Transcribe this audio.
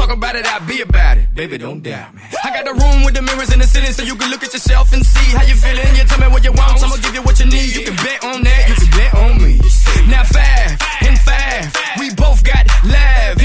talk about it, I'll be about it. Baby, don't doubt me. I got the room with the mirrors in the ceiling so you can look at yourself and see how you feeling. You tell me what you want, so I'ma give you what you need. You can bet on that, you can bet on me. Now 5 and 5, we both got live.